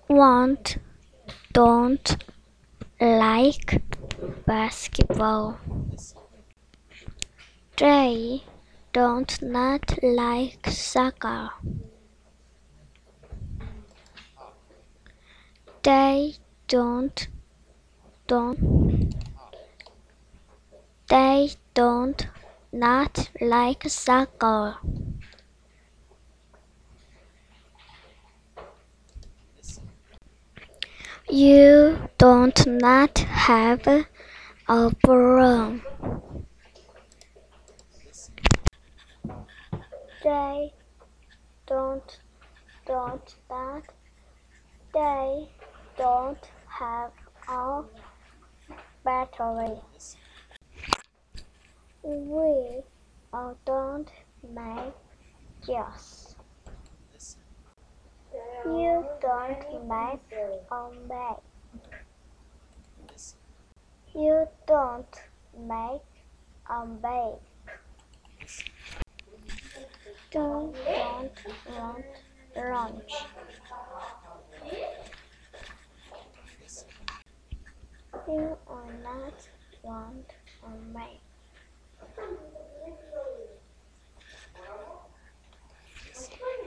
want, don't like basketball. They don't not like soccer. They don't they don't not like soccer. You don't not have a broom. They don't not they don't have a battery. We don't make jokes. You don't make a bed. You don't make a bed. Don't want lunch. You are not want a bed.